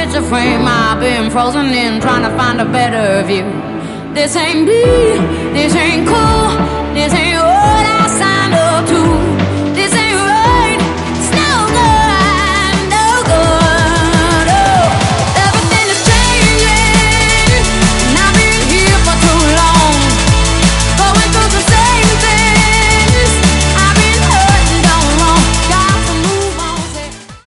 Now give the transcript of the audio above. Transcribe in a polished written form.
picture frame I've been frozen in, trying to find a better view. This ain't me, this ain't cool, this ain't